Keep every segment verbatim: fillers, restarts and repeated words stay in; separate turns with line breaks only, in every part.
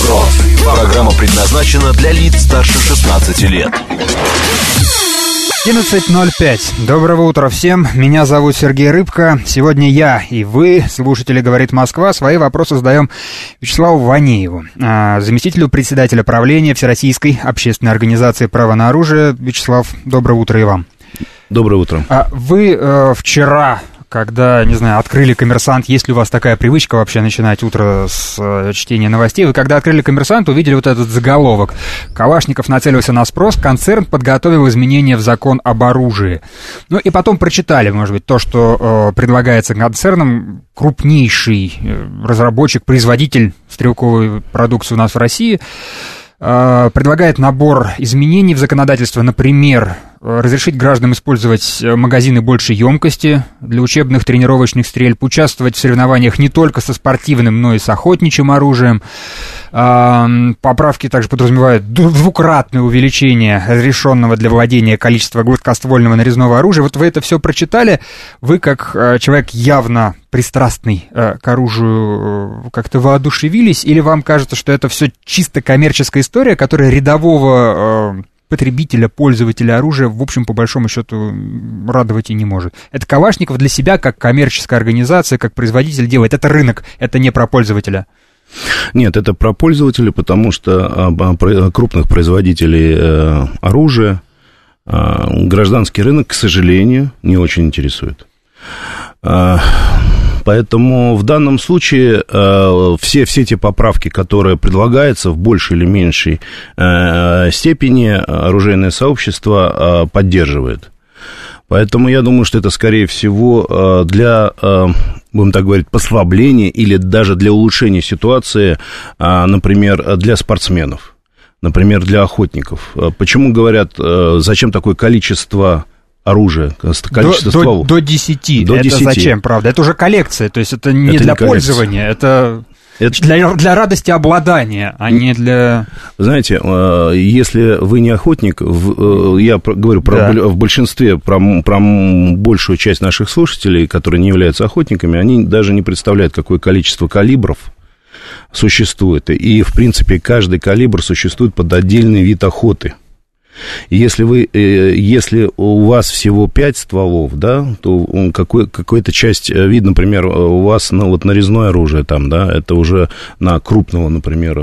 Сброс. Программа предназначена для лиц старше шестнадцати лет.
одиннадцать ноль пять. Доброго утра всем. Меня зовут Сергей Рыбко. Сегодня я и вы, слушатели «Говорит Москва», свои вопросы задаем Вячеславу Ванееву, заместителю председателя правления Всероссийской общественной организации «Право на оружие». Вячеслав, доброе утро и вам.
Доброе утро.
Вы э, вчера, когда, не знаю, открыли «Коммерсант», есть ли у вас такая привычка вообще начинать утро с э, чтения новостей, вы когда открыли «Коммерсант», увидели вот этот заголовок: Калашников нацелился на спрос, концерн подготовил изменения в закон об оружии. Ну и потом прочитали, может быть, то, что э, предлагается концерном, крупнейший э, разработчик, производитель стрелковой продукции у нас в России, э, предлагает набор изменений в законодательство, например, разрешить гражданам использовать магазины большей емкости для учебных тренировочных стрельб, участвовать в соревнованиях не только со спортивным, но и с охотничьим оружием. Поправки также подразумевают двукратное увеличение разрешенного для владения количества гладкоствольного нарезного оружия. Вот вы это все прочитали, вы как человек явно пристрастный к оружию как-то воодушевились, или вам кажется, что это все чисто коммерческая история, которая рядового потребителя, пользователя оружия, в общем, по большому счету, радовать и не может? Это Калашников для себя, как коммерческая организация, как производитель делает. Это рынок, это не про пользователя.
Нет, это про пользователя, потому что крупных производителей оружия гражданский рынок, к сожалению, не очень интересует. Поэтому в данном случае э, все, все те поправки, которые предлагаются в большей или меньшей э, степени, оружейное сообщество э, поддерживает. Поэтому я думаю, что это, скорее всего, э, для, э, будем так говорить, послабления или даже для улучшения ситуации, э, например, для спортсменов, например, для охотников. Почему говорят, э, зачем такое количество оружие, количество
до,
стволов.
До, до десяти.
До
это
десяти.
Зачем, правда? Это уже коллекция, то есть это не
это
для
не
пользования, это, это... Для, для радости обладания, а не для...
Знаете, если вы не охотник, я говорю про, да. в большинстве, про, про большую часть наших слушателей, которые не являются охотниками, они даже не представляют, какое количество калибров существует. И, в принципе, каждый калибр существует под отдельный вид охоты. Если, вы, если у вас всего пять стволов, да, то какой, какая-то часть вид, например, у вас ну, вот нарезное оружие там, да, это уже на крупного, например,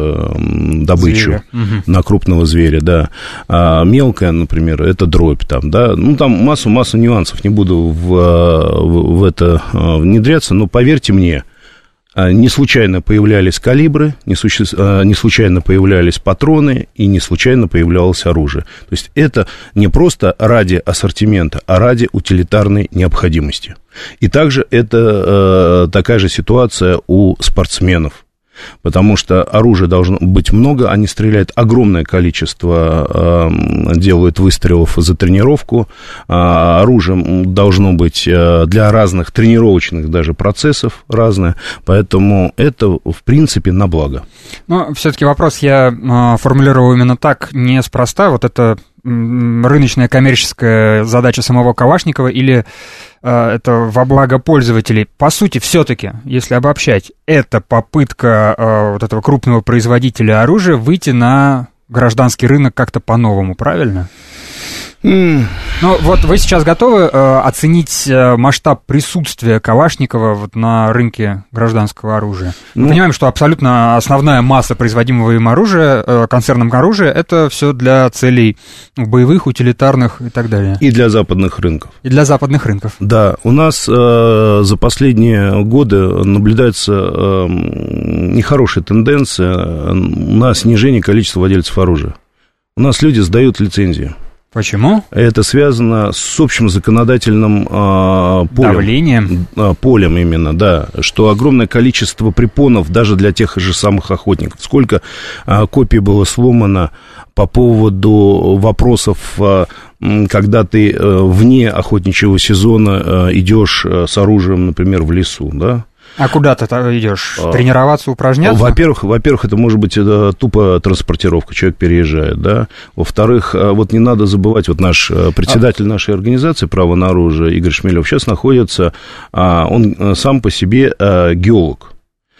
добычу, угу. на крупного зверя, да. А мелкая, например, это дробь там, да. Ну, там массу-массу нюансов, не буду в, в, в это внедряться, но поверьте мне, не случайно появлялись калибры, не, суще... не случайно появлялись патроны и не случайно появлялось оружие. То есть это не просто ради ассортимента, а ради утилитарной необходимости. И также это э, такая же ситуация у спортсменов. Потому что оружия должно быть много, они стреляют огромное количество, э, делают выстрелов за тренировку. Э, оружие должно быть для разных тренировочных даже процессов разное, поэтому это, в принципе, на благо.
Но все-таки вопрос я э, формулировал именно так, неспроста. Вот это рыночная коммерческая задача самого Калашникова или э, это во благо пользователей? По сути, все-таки, если обобщать, это попытка э, вот этого крупного производителя оружия выйти на гражданский рынок как-то по-новому, правильно? Mm. Ну, вот вы сейчас готовы э, оценить э, масштаб присутствия Калашникова вот на рынке гражданского оружия? Мы ну, понимаем, что абсолютно основная масса производимого им оружия, э, концерном оружия, это все для целей боевых, утилитарных и так далее.
И для западных рынков.
И для западных рынков.
Да, у нас э, за последние годы наблюдается э, нехорошая тенденция на снижение количества владельцев оружия. У нас люди сдают лицензии.
Почему?
Это связано с общим законодательным э, полем.
Давлением.
Э, полем именно, да. Что огромное количество препонов даже для тех же самых охотников. Сколько э, копий было сломано по поводу вопросов, э, когда ты э, вне охотничьего сезона э, идешь э, с оружием, например, в лесу, да?
А куда ты идешь? Тренироваться, упражняться?
Во-первых, во-первых, это может быть это тупо транспортировка, человек переезжает, да. Во-вторых, вот не надо забывать, вот наш председатель нашей организации «Право на оружие» Игорь Шмелев сейчас находится, он сам по себе геолог.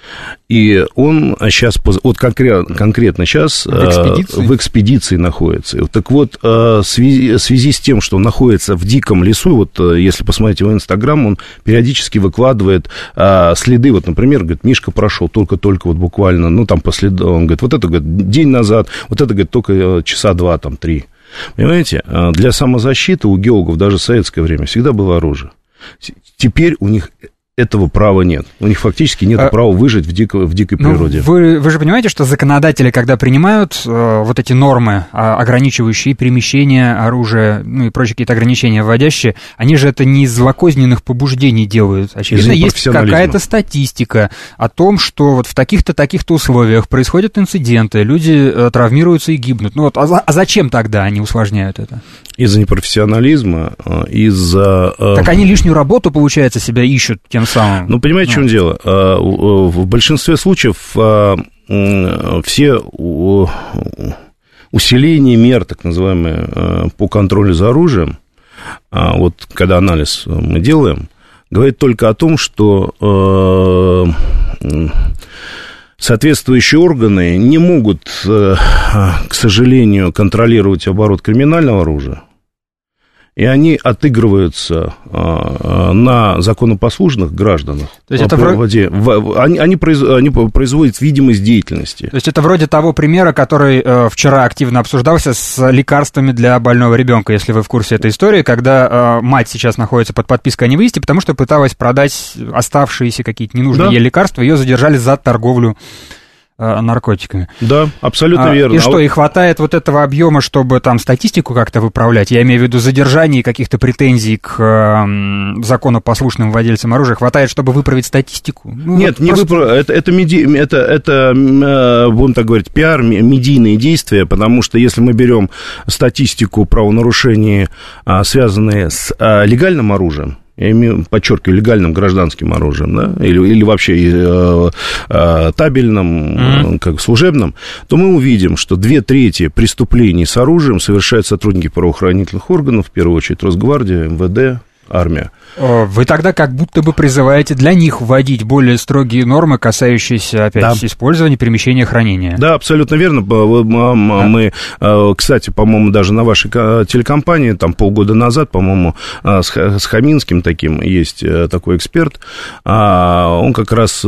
И он сейчас, вот конкретно, конкретно сейчас в экспедиции? в экспедиции находится. Так вот, в связи, в связи с тем, что он находится в диком лесу, вот если посмотреть его Инстаграм, он периодически выкладывает следы. Вот, например, говорит, Мишка прошел только-только вот буквально, ну, там по следу, он говорит, вот это, говорит, день назад, вот это, говорит, только часа два, там, три. Понимаете, для самозащиты у геологов даже в советское время всегда было оружие. Теперь у них этого права нет. У них фактически нет а, права выжить в, дико, в дикой ну, природе.
Вы, вы же понимаете, что законодатели, когда принимают э, вот эти нормы, э, ограничивающие перемещение оружия, ну и прочие какие-то ограничения вводящие, они же это не из злокозненных побуждений делают. Очевидно, есть какая-то статистика о том, что вот в таких-то, таких-то условиях происходят инциденты, люди э, травмируются и гибнут. Ну вот, а, а зачем тогда они усложняют это?
Из-за непрофессионализма, из-за...
Так они лишнюю работу, получается, себя ищут тем самым.
Ну, понимаете, ну. в чем дело? В большинстве случаев все усиления мер, так называемые, по контролю за оружием, вот когда анализ мы делаем, говорит только о том, что соответствующие органы не могут, к сожалению, контролировать оборот криминального оружия, и они отыгрываются а, на законопослушных гражданах. То есть это вроде... в, они, они, произ, они производят видимость деятельности.
То есть это вроде того примера, который э, вчера активно обсуждался с лекарствами для больного ребенка, если вы в курсе этой истории, когда э, мать сейчас находится под подпиской о невыезде, потому что пыталась продать оставшиеся какие-то ненужные да. ей лекарства, ее задержали за торговлю наркотиками.
Да, абсолютно
а,
верно.
И что, и хватает вот этого объема, чтобы там статистику как-то выправлять? Я имею в виду задержание каких-то претензий к э, законопослушным владельцам оружия. Хватает, чтобы выправить статистику? Ну,
Нет,
вот
не
просто...
выправ... это, это, меди... это, это, будем так говорить, пиар, медийные действия, потому что если мы берем статистику правонарушений, связанные с легальным оружием, я имею, подчеркиваю, легальным гражданским оружием, да, или, или вообще э, э, табельным, mm-hmm. как служебным, то мы увидим, что две трети преступлений с оружием совершают сотрудники правоохранительных органов, в первую очередь Росгвардия, эм вэ дэ, армия.
Вы тогда как будто бы призываете для них вводить более строгие нормы, касающиеся, опять, да. использования, перемещения, хранения.
Да, абсолютно верно. Мы, да. кстати, по-моему, даже на вашей телекомпании, там полгода назад, по-моему, с Хаминским таким есть такой эксперт, он как раз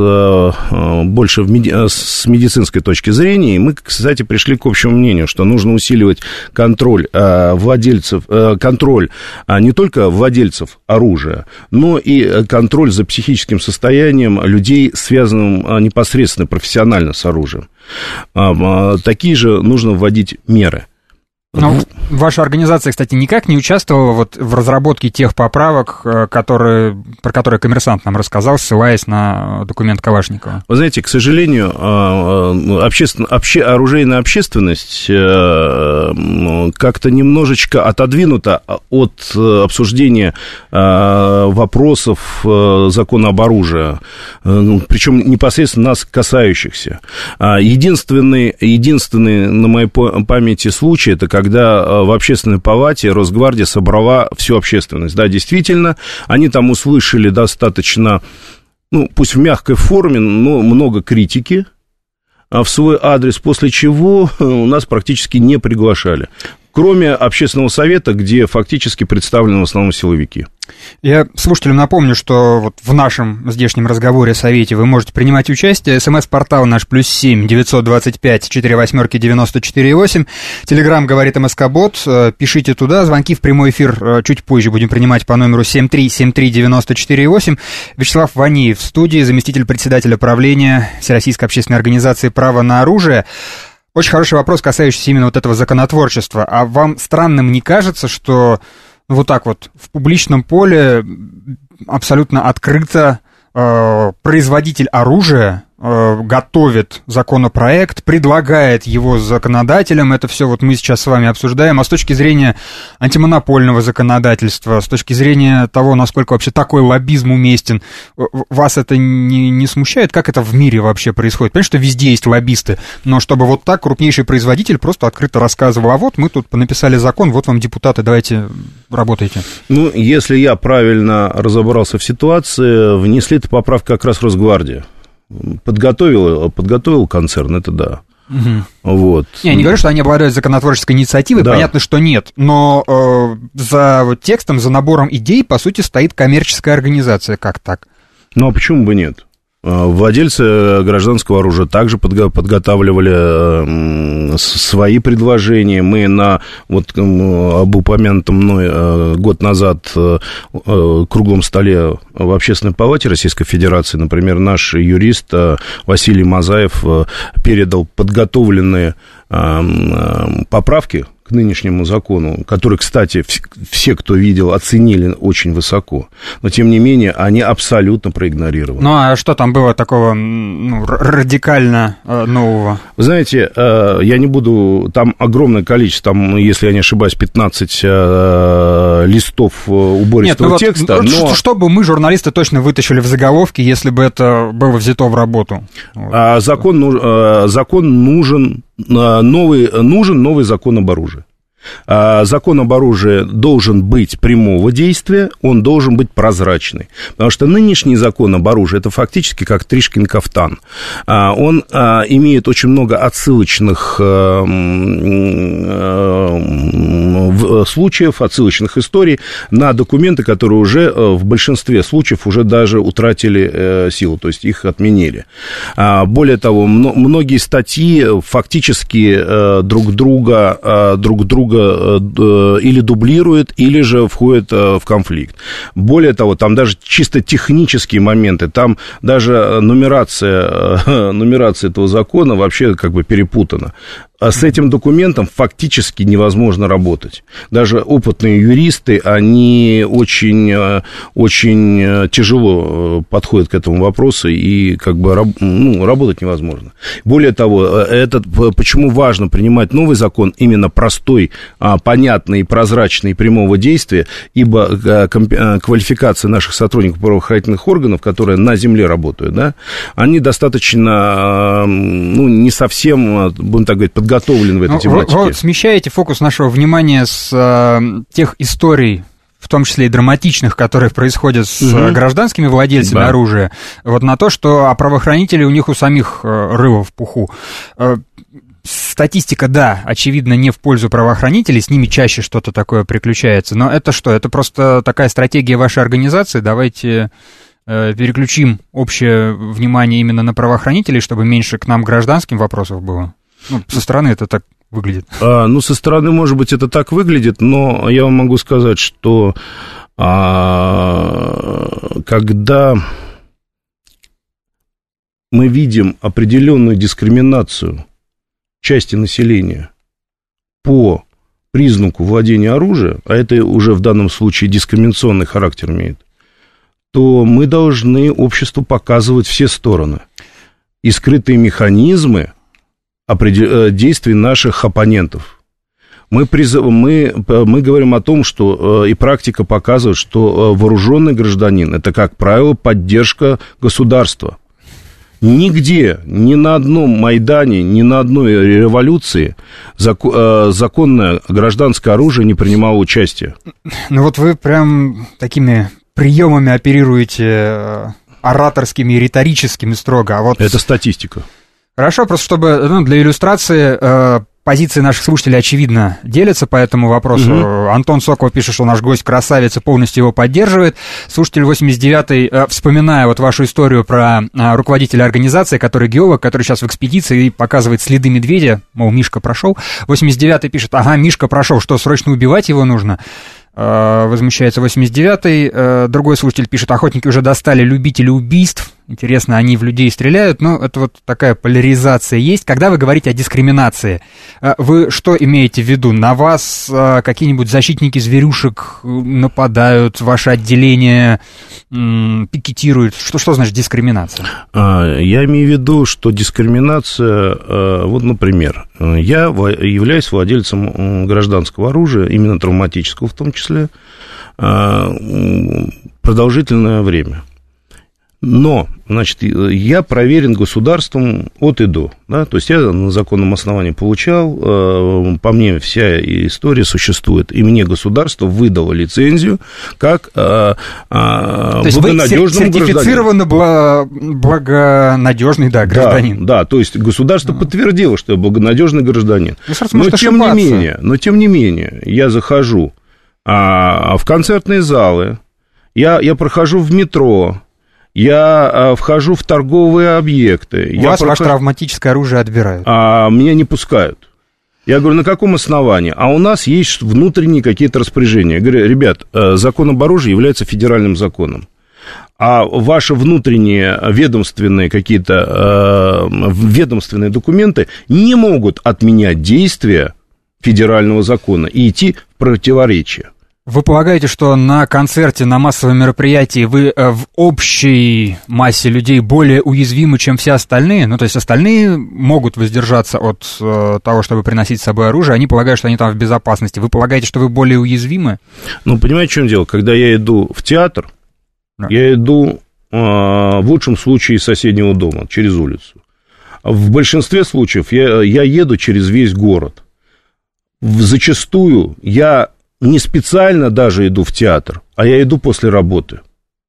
больше в меди... с медицинской точки зрения, и мы, кстати, пришли к общему мнению, что нужно усиливать контроль владельцев, контроль не только владельцев оружия, но и контроль за психическим состоянием людей, связанным непосредственно профессионально с оружием. Такие же нужно вводить меры.
Ну, ваша организация, кстати, никак не участвовала вот в разработке тех поправок, которые, про которые «Коммерсант» нам рассказал, ссылаясь на документ Калашникова.
Вы знаете, к сожалению, обществен... обще... оружейная общественность как-то немножечко отодвинута от обсуждения вопросов закона об оружии, причем непосредственно нас касающихся. Единственный, единственный на моей памяти случай, это когда в общественной палате Росгвардия собрала всю общественность. Да, действительно, они там услышали достаточно, ну, пусть в мягкой форме, но много критики в свой адрес, после чего нас практически не приглашали. Кроме общественного совета, где фактически представлены в основном силовики.
Я слушателям напомню, что вот в нашем здешнем разговоре, совете, вы можете принимать участие. СМС-портал наш плюс семь девятьсот двадцать пять четыре восьмерки девяносто четыре восемь. Телеграм говорит МСК-бот. Пишите туда. Звонки в прямой эфир чуть позже будем принимать по номеру семь три семь три девяносто четыре восемь. Вячеслав Ваниев в студии, заместитель председателя правления Всероссийской общественной организации «Право на оружие». Очень хороший вопрос, касающийся именно вот этого законотворчества. А вам странным не кажется, что вот так вот в публичном поле абсолютно открыто э, производитель оружия э, готовит законопроект, предлагает его законодателям, это все вот мы сейчас с вами обсуждаем, а с точки зрения антимонопольного законодательства, с точки зрения того, насколько вообще такой лоббизм уместен, вас это не, не смущает? Как это в мире вообще происходит? Понятно, что везде есть лоббисты, но чтобы вот так крупнейший производитель просто открыто рассказывал, а вот мы тут написали закон, вот вам депутаты, давайте работайте.
Ну, если я правильно разобрался в ситуации, внесли эту поправку как раз Росгвардия. Подготовил, подготовил концерн, это да.
Угу.
Вот.
Не, я не говорю, что они обладают законотворческой инициативой, да. Понятно, что нет, но э, за вот текстом, за набором идей, по сути, стоит коммерческая организация, как так? Ну,
а почему бы нет? Владельцы гражданского оружия также подго- подготавливали э, свои предложения. Мы на вот, э, об упомянутом мной э, год назад э, э, круглом столе в Общественной палате Российской Федерации, например, наш юрист э, Василий Мазаев э, передал подготовленные э, э, поправки к нынешнему закону, который, кстати, все, кто видел, оценили очень высоко, но, тем не менее, они абсолютно проигнорированы.
Ну, а что там было такого, ну, радикально э, нового?
Вы знаете, э, я не буду... Там огромное количество, там, если я не ошибаюсь, пятнадцать э, листов убористого
Нет, ну
текста,
вот,
но...
Что бы мы, журналисты, точно вытащили в заголовке, если бы это было взято в работу? Вот.
А закон, э, закон нужен... Новый, нужен новый закон об оружии. Закон об оружии должен быть прямого действия, он должен быть прозрачный. Потому что нынешний закон об оружии, это фактически как Тришкин кафтан. Он имеет очень много отсылочных случаев, отсылочных историй на документы, которые уже в большинстве случаев уже даже утратили силу, то есть их отменили. Более того, многие статьи фактически друг друга, друг друга или дублирует, или же входит в конфликт. Более того, там даже чисто технические моменты, там даже нумерация, нумерация этого закона вообще как бы перепутана. А с этим документом фактически невозможно работать. Даже опытные юристы, они очень, очень тяжело подходят к этому вопросу, и как бы ну, работать невозможно. Более того, это, почему важно принимать новый закон, именно простой, понятный, прозрачный, прямого действия, ибо квалификация наших сотрудников правоохранительных органов, которые на земле работают, да, они достаточно, ну, не совсем, будем так говорить, подготовлены готовлен в этой ну, тематике.
Вы, вы смещаете фокус нашего внимания с э, тех историй, в том числе и драматичных, которые происходят с угу. гражданскими владельцами да. оружия, вот на то, что а правоохранители у них у самих э, рыло в пуху. Э, статистика, да, очевидно, не в пользу правоохранителей, с ними чаще что-то такое приключается, но это что? Это просто такая стратегия вашей организации? Давайте... переключим общее внимание именно на правоохранителей, чтобы меньше к нам гражданским вопросов было? Ну, со стороны это так выглядит.
А, ну, со стороны, может быть, это так выглядит, но я вам могу сказать, что а, когда мы видим определенную дискриминацию части населения по признаку владения оружием, а это уже в данном случае дискриминационный характер имеет, то мы должны обществу показывать все стороны и скрытые механизмы действий наших оппонентов. Мы, призыв... мы, мы говорим о том, что и практика показывает, что вооруженный гражданин – это, как правило, поддержка государства. Нигде, ни на одном Майдане, ни на одной революции закон... законное гражданское оружие не принимало участия.
Ну вот вы прям такими приемами оперируете ораторскими и риторическими строго. А вот...
Это статистика.
Хорошо, просто чтобы ну, для иллюстрации э, позиции наших слушателей, очевидно, делятся по этому вопросу. Угу. Антон Сокол пишет, что наш гость красавец и полностью его поддерживает. Слушатель восемьдесят девятый, э, вспоминая вот вашу историю про э, руководителя организации, который геолог, который сейчас в экспедиции и показывает следы медведя, мол, Мишка прошел. восемьдесят девятый пишет, ага, Мишка прошел, что, срочно убивать его нужно? Возмущается восемьдесят девятый. Другой слушатель пишет, охотники уже достали любителей убийств. Интересно, они в людей стреляют. Но это вот такая поляризация есть. Когда вы говорите о дискриминации, вы что имеете в виду? На вас какие-нибудь защитники зверюшек нападают, ваше отделение пикетирует? Что, что значит дискриминация?
Я имею в виду, что дискриминация, вот, например, я являюсь владельцем гражданского оружия, именно травматического в том числе, продолжительное время. Но, значит, я проверен государством от и до, да, то есть я на законном основании получал, по мне вся история существует, и мне государство выдало лицензию как благонадежному гражданину.
Сертифицированно благонадежный, да, гражданин.
Да, да, то есть государство а. подтвердило, что я благонадежный гражданин. Но тем не менее, но тем не менее, я захожу а, в концертные залы, я, я прохожу в метро, я а, вхожу в торговые объекты.
У вас прохожу... ваше травматическое оружие отбирают.
А меня не пускают. Я говорю, на каком основании? А у нас есть внутренние какие-то распоряжения. Я говорю, ребят, закон об оружии является федеральным законом. А ваши внутренние ведомственные какие-то э, ведомственные документы не могут отменять действия федерального закона и идти в противоречие.
Вы полагаете, что на концерте, на массовом мероприятии вы в общей массе людей более уязвимы, чем все остальные? Ну, то есть остальные могут воздержаться от э, того, чтобы приносить с собой оружие, они полагают, что они там в безопасности. Вы полагаете, что вы более уязвимы?
Ну, понимаете, в чем дело? Когда я иду в театр, да. я иду э, в лучшем случае из соседнего дома, через улицу. В большинстве случаев я, я еду через весь город. Зачастую я... не специально даже иду в театр, а я иду после работы.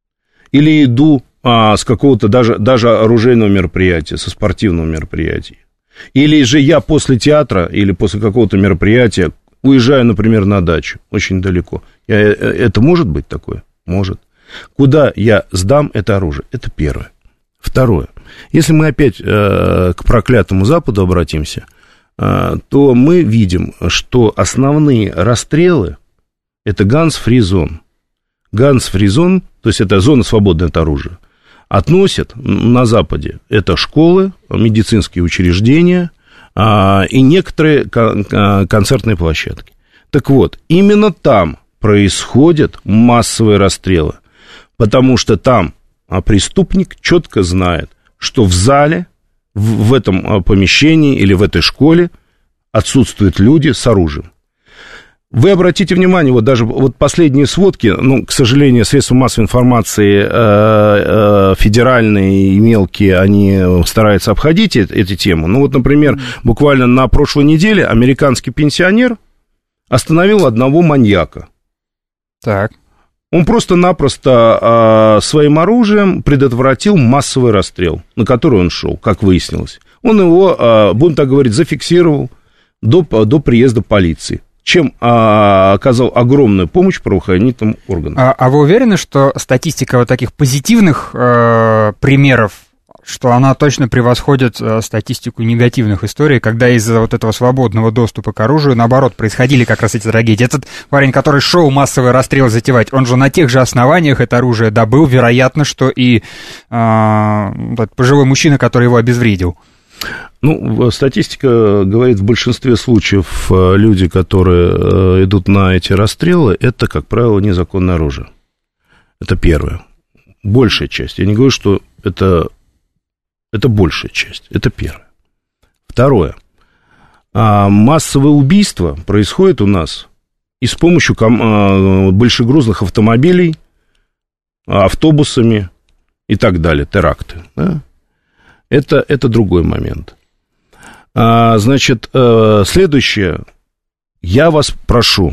Или иду а, с какого-то даже, даже оружейного мероприятия, со спортивного мероприятия. Или же я после театра или после какого-то мероприятия уезжаю, например, на дачу, очень далеко. Я, это может быть такое? Может. Куда я сдам это оружие? Это первое. Второе. Если мы опять э, к проклятому Западу обратимся, то мы видим, что основные расстрелы – это guns-free zone. Guns-free zone, то есть это зона свободная от оружия, относят на Западе это школы, медицинские учреждения и некоторые концертные площадки. Так вот, именно там происходят массовые расстрелы, потому что там преступник четко знает, что в зале, в этом помещении или в этой школе отсутствуют люди с оружием. Вы обратите внимание, вот даже вот последние сводки, ну, к сожалению, средства массовой информации э, э, федеральные и мелкие, они стараются обходить эти, эти темы. Ну, вот, например, буквально на прошлой неделе американский пенсионер остановил одного маньяка.
Так.
Он просто-напросто э, своим оружием предотвратил массовый расстрел, на который он шел, как выяснилось. Он его, э, будем так говорить, зафиксировал до, до приезда полиции, чем э, оказал огромную помощь правоохранительным органам.
А, а вы уверены, что статистика вот таких позитивных э, примеров, что она точно превосходит э, статистику негативных историй, когда из-за вот этого свободного доступа к оружию, наоборот, происходили как раз эти трагедии? Этот парень, который шел массовый расстрел затевать, он же на тех же основаниях это оружие добыл, вероятно, что и э, тот пожилой мужчина, который его обезвредил.
Ну, статистика говорит, в большинстве случаев люди, которые идут на эти расстрелы, это, как правило, незаконное оружие. Это первое. Большая часть. Я не говорю, что это... Это большая часть, это первое. Второе. А массовое убийство происходит у нас и с помощью ком- большегрузных автомобилей, автобусами и так далее, теракты. Да? Это, это другой момент. А, значит, следующее. Я вас прошу,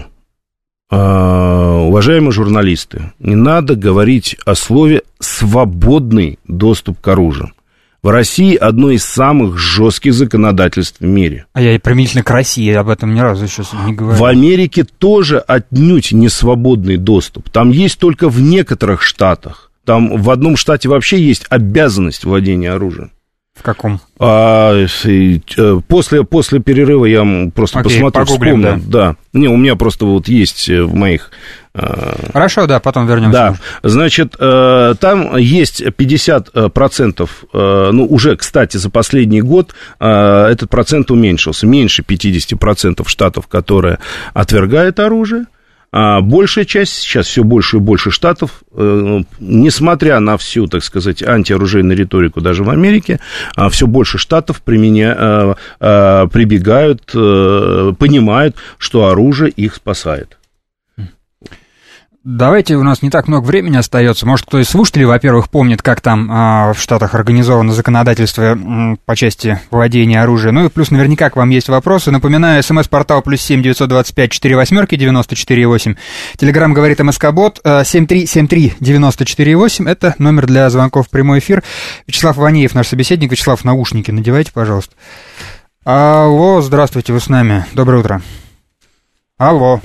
уважаемые журналисты, не надо говорить о слове «свободный доступ к оружию». В России одно из самых жестких законодательств в мире.
А я и применительно к России об этом ни разу еще не говорил.
В Америке тоже отнюдь не свободный доступ. Там есть только в некоторых штатах. Там в одном штате вообще есть обязанность владения оружием.
В каком?
А, после, после перерыва я просто Окей, посмотрю,
погуглим,
вспомню. Да. Да. Не, у меня просто вот есть в моих...
Хорошо, да, потом вернемся.
Да, значит, там есть пятьдесят процентов, ну, уже, кстати, за последний год этот процент уменьшился. Меньше пятьдесят процентов штатов, которые отвергают оружие. А большая часть, сейчас все больше и больше штатов, э, несмотря на всю, так сказать, антиоружейную риторику даже в Америке, э, все больше штатов применя, э, э, прибегают, э, понимают, что оружие их спасает.
Давайте, у нас не так много времени остается. Может, кто из слушателей, во-первых, помнит, как там э, в Штатах организовано законодательство э, по части владения оружием. Ну и плюс наверняка к вам есть вопросы. Напоминаю, смс-портал плюс семь девятьсот двадцать пять четыре восьмерки девяносто четыре восемь. Телеграм говорит МСК-бот э, семь три семь три девяносто четыре восемь. Это номер для звонков в прямой эфир. Вячеслав Ванеев, наш собеседник. Вячеслав, наушники надевайте, пожалуйста. Алло, здравствуйте, вы с нами. Доброе утро. Алло.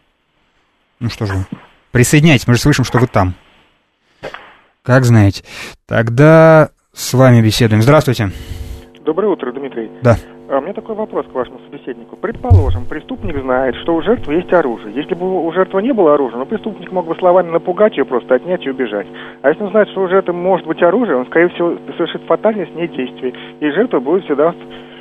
Ну что же вы? Присоединяйтесь, мы же слышим, что вы там. Как знаете. Тогда с вами беседуем. Здравствуйте.
Доброе утро, Дмитрий.
Да.
А у меня такой вопрос к вашему собеседнику. Предположим, преступник знает, что у жертвы есть оружие. Если бы у жертвы не было оружия, ну, преступник мог бы словами напугать ее, просто отнять и убежать. А если он знает, что у жертвы может быть оружие, он, скорее всего, совершит фатальное с ней действие. И жертва будет всегда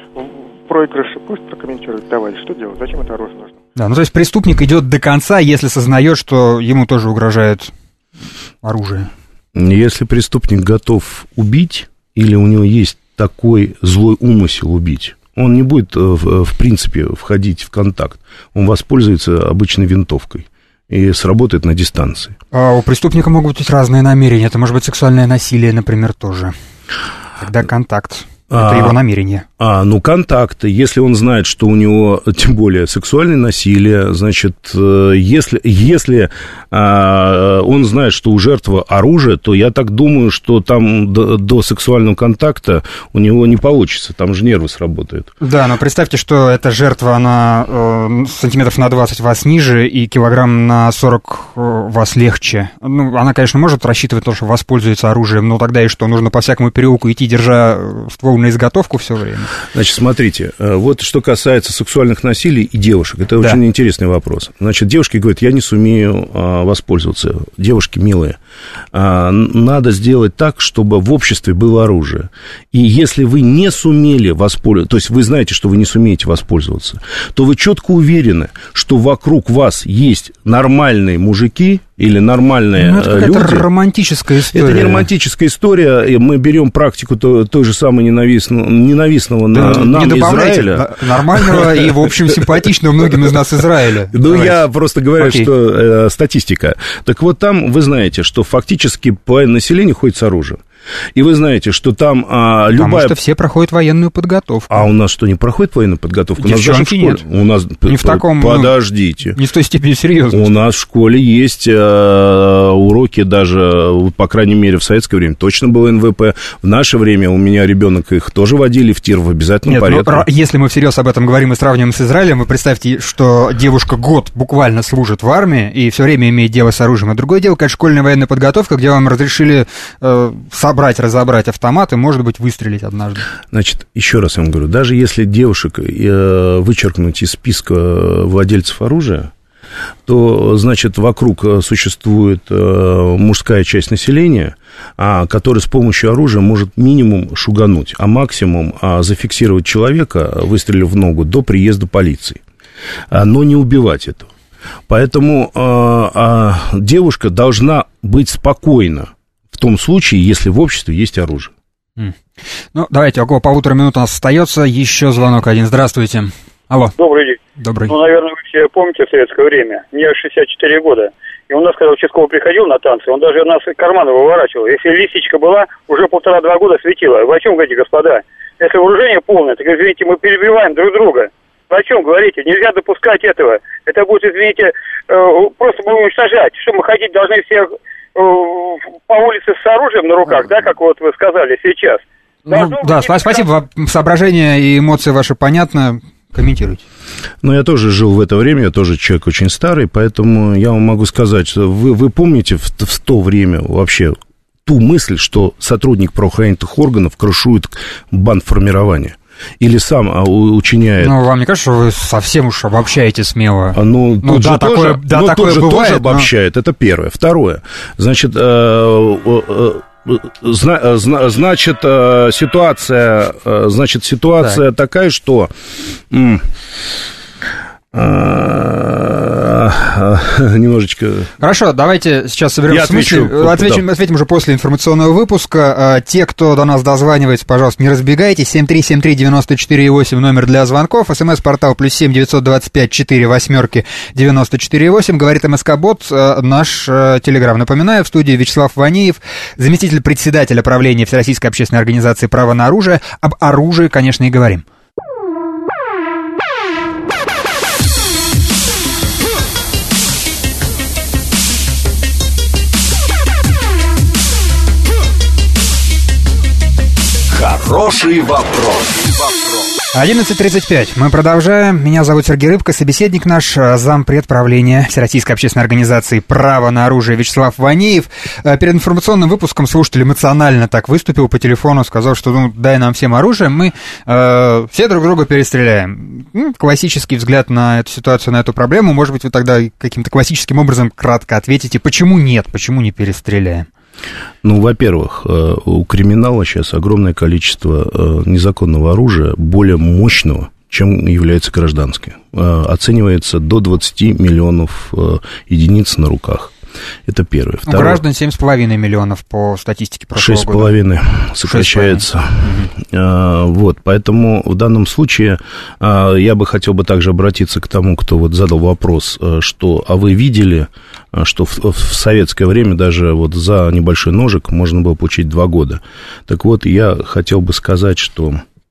в проигрыше. Пусть прокомментирует товарищ, что делать, зачем это оружие нужно.
Да, ну то есть преступник идет до конца, если сознает, что ему тоже угрожает оружие.
Если преступник готов убить, или у него есть такой злой умысел убить, он не будет, в, в принципе, входить в контакт. Он воспользуется обычной винтовкой и сработает на дистанции.
А у преступника могут быть разные намерения. Это может быть сексуальное насилие, например, тоже. Тогда контакт. Это а, его намерение.
А, ну, контакты. Если он знает, что у него, тем более, сексуальное насилие, значит, если, если а, он знает, что у жертвы оружие, то я так думаю, что там до, до сексуального контакта у него не получится. Там же нервы сработают. Да,
но представьте, что эта жертва, она э, сантиметров на двадцать вас ниже и килограмм на сорок э, вас легче. Ну, она, конечно, может рассчитывать на то, что воспользуется оружием, но тогда и что? Нужно по всякому переулку идти, держа ствол на изготовку все время.
Значит, смотрите, вот что касается сексуальных насилий и девушек, это
да.
очень интересный вопрос. Значит, девушки говорят, я не сумею а, воспользоваться. Девушки милые, а, надо сделать так, чтобы в обществе было оружие. И если вы не сумели воспользоваться, то есть вы знаете, что вы не сумеете воспользоваться, то вы четко уверены, что вокруг вас есть нормальные мужики или нормальные
ну, это
люди.
Это романтическая история.
Это не романтическая история. Мы берем практику той, той же самой ненавистного, ненавистного да, на, нам
не
Израиля.
Нормального и, в общем, симпатичного многим из нас Израиля.
Ну, я просто говорю, Окей. что э, статистика. Так вот, там вы знаете, что фактически половина населения ходит с оружием. И вы знаете, что там а, любая...
Потому что все проходят военную подготовку.
А у нас что, не проходит военную подготовку?
Девчонки
у нас даже в школе...
нет.
У нас...
Не в таком...
Подождите.
Ну, не в той степени серьезно.
У нас в школе есть э, уроки даже, по крайней мере, в советское время точно было эн вэ пэ. В наше время у меня ребенок их тоже водили в тир в обязательном
нет,
порядке.
Но, если мы всерьез об этом говорим и сравниваем с Израилем, вы представьте, что девушка год буквально служит в армии и все время имеет дело с оружием. А другое дело, конечно, школьная военная подготовка, где вам разрешили э, собрать, разобрать автомат и, может быть, выстрелить однажды.
Значит, еще раз я вам говорю, даже если девушек э, вычеркнуть из списка владельцев оружия, то, значит, вокруг существует э, мужская часть населения, а, которая с помощью оружия может минимум шугануть, а максимум а, зафиксировать человека, выстрелив в ногу, до приезда полиции, а, но не убивать этого. Поэтому а, а, девушка должна быть спокойна в том случае, если в обществе есть оружие.
Mm. Ну, давайте, около полутора минут у нас остается. Еще звонок один. Здравствуйте. Алло.
Добрый день.
Добрый.
Ну, наверное, вы все помните в советское время. Мне шестьдесят четыре года. И у нас, когда участковый приходил на танцы, он даже нас карманы выворачивал. Если лисичка была, уже полтора-два года светила. Вы о чем говорите, господа? Если вооружение полное, так, извините, мы перебиваем друг друга. Вы о чем говорите? Нельзя допускать этого. Это будет, извините, просто будем уничтожать. Что мы ходить должны все... по улице с оружием на руках, да, как вот вы сказали сейчас.
Ну, да, быть, спасибо, как... соображения и эмоции ваши понятны, комментируйте.
Ну, я тоже жил в это время, я тоже человек очень старый, поэтому я вам могу сказать, что вы, вы помните в, в то время вообще ту мысль, что сотрудник правоохранительных органов крышует бандформирование? Или сам учиняет...
Ну, вам не кажется, что вы совсем уж обобщаете смело?
Ну,
ну
тут
да,
же
такое,
тоже,
да,
ну,
такое
тут же
бывает,
тоже обобщает, но... это первое. Второе, значит, э, э, зна, зна, значит, э, ситуация, э, значит, ситуация так. такая, что... М- Немножечко...
Хорошо, давайте сейчас соберем с мыслью. Ответим, ответим уже после информационного выпуска. Те, кто до нас дозванивается, пожалуйста, не разбегайтесь. семь три семь три девяносто четыре восемь, номер для звонков. СМС-портал плюс семь девятьсот двадцать пять четыре восьмерки девяносто четыре восемь. Говорит МСК-бот, наш телеграм. Напоминаю, в студии Вячеслав Ванеев, заместитель председателя правления Всероссийской общественной организации «Право на оружие». Об оружии, конечно, и говорим.
Хороший вопрос.
одиннадцать тридцать пять. Мы продолжаем. Меня зовут Сергей Рыбко, собеседник наш, зампред правления Всероссийской общественной организации «Право на оружие» Вячеслав Ванеев. Перед информационным выпуском слушатель эмоционально так выступил по телефону, сказал, что ну, дай нам всем оружие, мы э, все друг друга перестреляем. Ну, классический взгляд на эту ситуацию, на эту проблему. Может быть, вы тогда каким-то классическим образом кратко ответите, почему нет, почему не перестреляем?
Ну, во-первых, у криминала сейчас огромное количество незаконного оружия, более мощного, чем является гражданское. Оценивается до двадцати миллионов единиц на руках. Это первое.
Второе. У граждан семь с половиной миллионов по статистике прошлого года.
шесть с половиной сокращается. Угу. Вот, поэтому в данном случае я бы хотел бы также обратиться к тому, кто вот задал вопрос, что, а вы видели, что в, в советское время даже вот за небольшой ножик можно было получить два года. Так вот, я хотел бы сказать, что...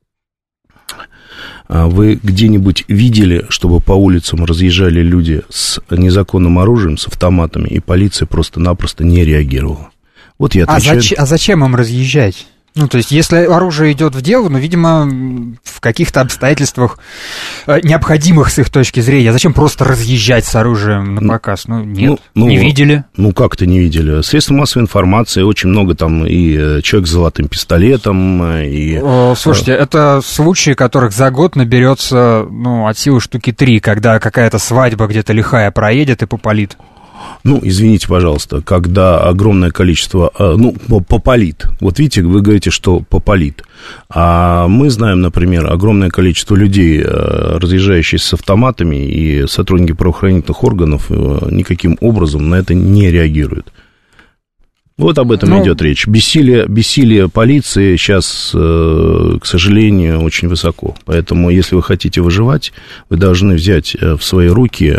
Вы где-нибудь видели, чтобы по улицам разъезжали люди с незаконным оружием, с автоматами, и полиция просто-напросто не реагировала? Вот я отвечаю.
А, зач- а зачем им разъезжать? Ну, то есть, если оружие идет в дело, ну, видимо, в каких-то обстоятельствах, э, необходимых с их точки зрения, зачем просто разъезжать с оружием на показ? Ну, нет, ну, не ну, видели.
Ну, как-то не видели. Средства массовой информации, очень много там и человек с золотым пистолетом, и...
О, слушайте, это случаи, которых за год наберется, ну, от силы штуки три, когда какая-то свадьба где-то лихая проедет и попалит.
Ну, извините, пожалуйста, когда огромное количество, ну, попалит. Вот видите, вы говорите, что попалит. А мы знаем, например, огромное количество людей, разъезжающихся с автоматами, и сотрудники правоохранительных органов никаким образом на это не реагируют. Вот об этом ну, идет речь. Бессилие, бессилие полиции сейчас, к сожалению, очень высоко. Поэтому, если вы хотите выживать, вы должны взять в свои руки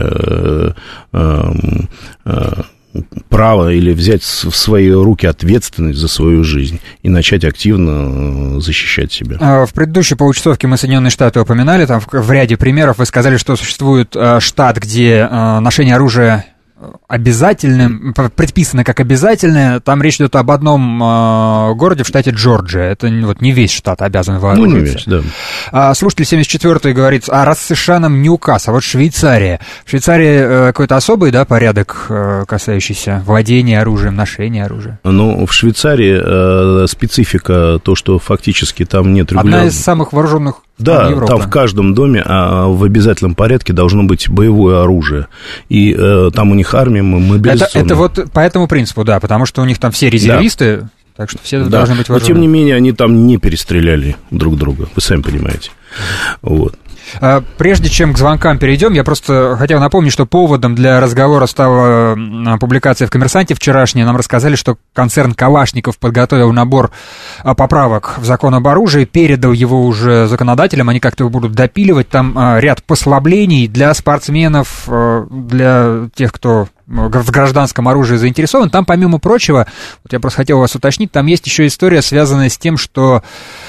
право или взять в свои руки ответственность за свою жизнь и начать активно защищать себя.
В предыдущей получасовке мы Соединенные Штаты упоминали. Там в ряде примеров вы сказали, что существует штат, где ношение оружия обязательным, предписано как обязательное. Там речь идет об одном э, городе в штате Джорджия. Это вот не весь штат обязан вооружиться.
Ну, не весь, да.
А, слушатель семьдесят четвёртый говорит, а раз США нам не указ, а вот Швейцария. В Швейцарии э, какой-то особый, да, порядок, э, касающийся владения оружием, ношения оружия?
Ну, в Швейцарии э, специфика, то, что фактически там нет регулярного...
Одна из самых вооруженных
Да, Европы. Там в каждом доме а, в обязательном порядке должно быть боевое оружие. И э, там у них армия мобилизационная.
Это, это вот по этому принципу, да, потому что у них там все резервисты, да. Так что все да. должны быть вооружены.
Но, тем не менее, они там не перестреляли друг друга, вы сами понимаете. Вот.
Прежде чем к звонкам перейдем, я просто хотел напомнить, что поводом для разговора стала публикация в «Коммерсанте» вчерашняя. Нам рассказали, что концерн «Калашников» подготовил набор поправок в закон об оружии, передал его уже законодателям, они как-то его будут допиливать. Там ряд послаблений для спортсменов, для тех, кто в гражданском оружии заинтересован. Там, помимо прочего, вот я просто хотел вас уточнить, там есть еще история, связанная с тем, что